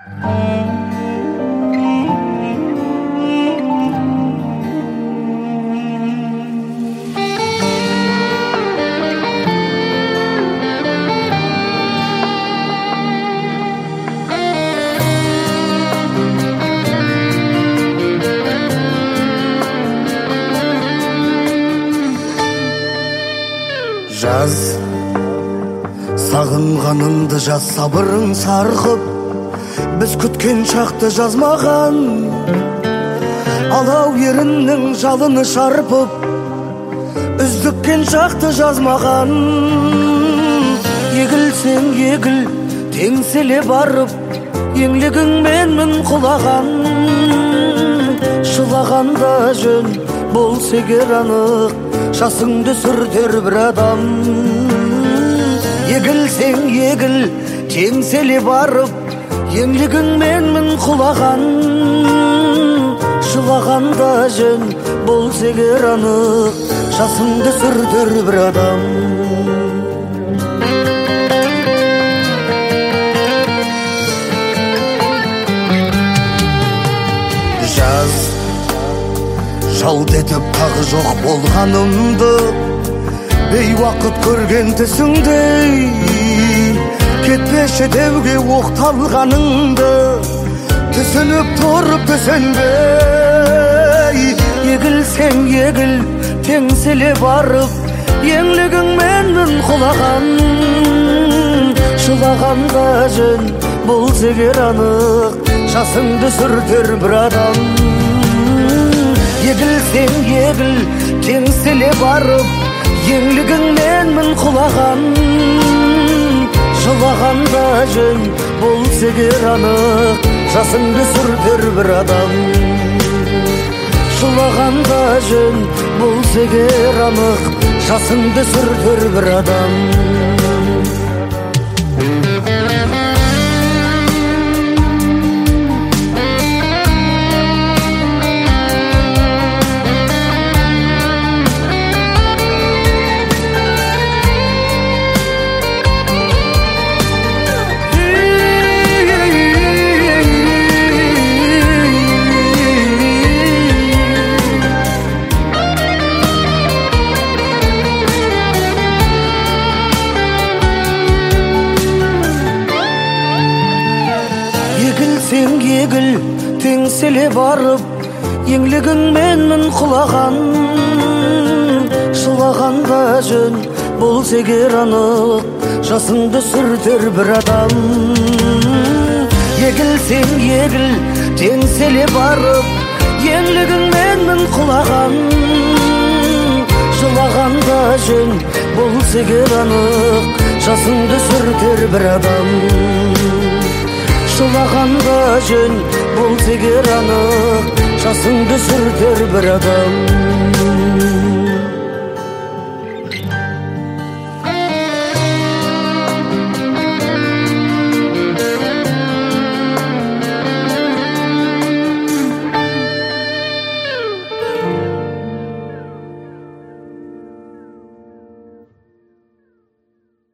Жаз, сағынғанымды жаз, сабырың сарқып, біз күткен шақты жазмаған. Алау еріннің жалыны шарпып, үздіккен шақты жазмаған. Егілсең егіл, теңселе барып, еңлігіңменмін құлаған. Шылағанда жөн, болса егер анық, жасыңды сүртер бір адам. Егілсең егіл, теңселе барып, еңлігіңменмін құлаған. Жылағанда жөн, болса егер анық, жасыңды сүртер бір адам. Жаз, жалт етіп тағы жоқ болғанымды, бейуақыт көрген түсіңдей, кетпеші деуге оқталғаныңды, түсініп тұрып түсінбей. Егілсең егіл, теңселе барып, еңлігіңменмін құлаған. Жылағанда жөн, болса егер анық, жасыңды сүртер бір адам. Егілсең егіл, теңселе барып, еңлігіңменмін құлаған. Жылағанда жөн, болса егер анық, жасыңды сүртер бір адам. Жылағанда жөн, болса егер анық, жасыңды сүртер бір адам. Егілсең егіл, теңселе барып, еңлігіңменмін құлаған. Жылағанда жөн, болса егер анық, жасыңды сүртер бір адам. Егілсең егіл, теңселе барып, еңлігіңменмін құлаған. Жылағанда жөн, болса егер анық, жасыңды сүртер бір адам. Жылағанда жөн, болса егер анық, жасыңды сүртер бір адам.